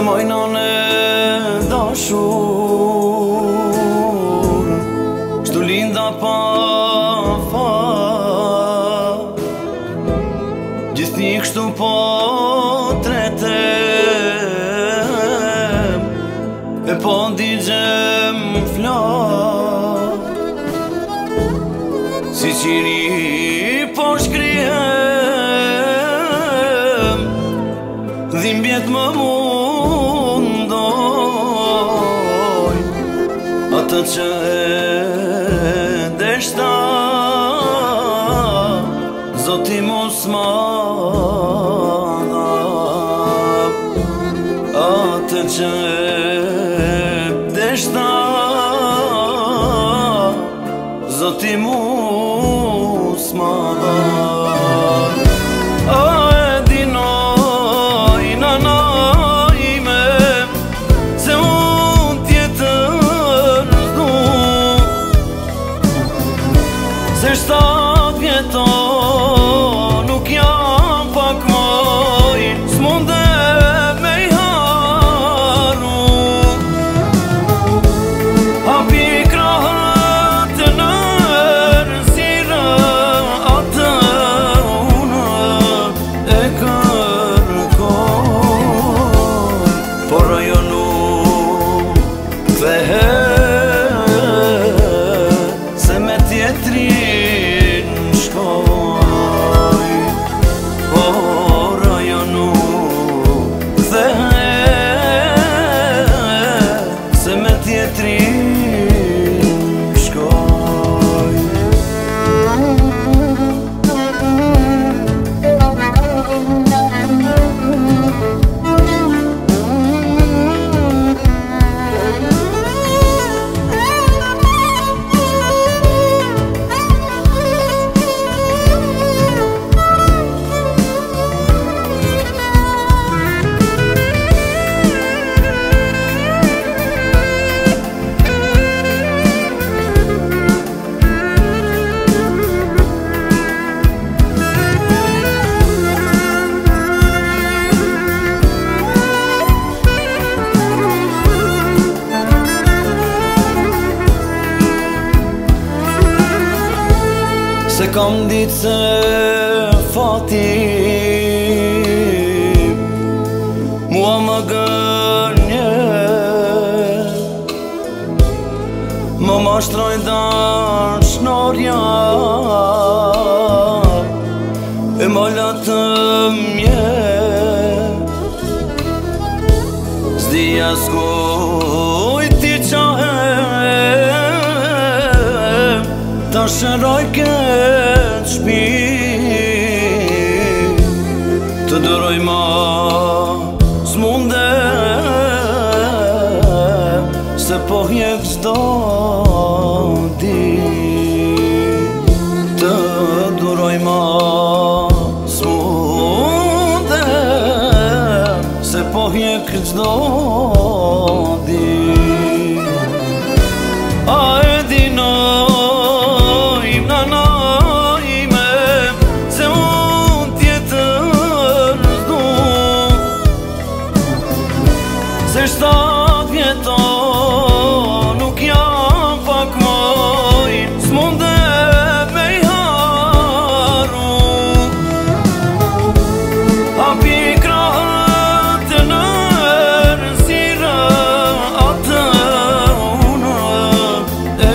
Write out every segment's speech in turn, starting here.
mojnon e dashur, shtu linda pa far, gjithni kështu po tretem, e po ndigjem flak, si qiri po shkrihem, dhimbjet më mundoj, atë që e deshta, Zoti mos ma dha, atë që e deshta, Zoti mos ma dha. Se 7 vjeto nuk jam pak moj, s'munde me i haru, hapi krahët në erzira, atë unë e kërkoj, por ajo nuk kthehet, se me tjetrin shkoj, por ajo nuk kthehet, se me tjetrin shkoj. Se kam ditë se fati mua më gënje, më mashtroj dashnorja, e më latë mjet, s'dija s'kuj ti qahem, ta shëroj këtë shpi, të dëroj ma s'munde, se po hjek çdo dit, të dëroj ma s'munde, se po hjek çdo dit. A e dinoj nana ime, se unë tjetër du, se 7 vjeto nuk jam pak moj, s'munde me i haru, hapi krahët në erzira, atë unë e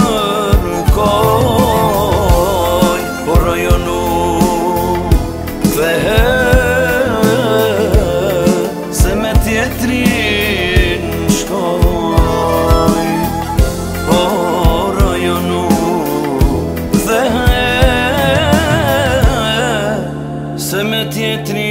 kërkoj, por ajo nuk kthehet, se me tjetrin shkoj, por ajo nuk kthehet, se me tjetrin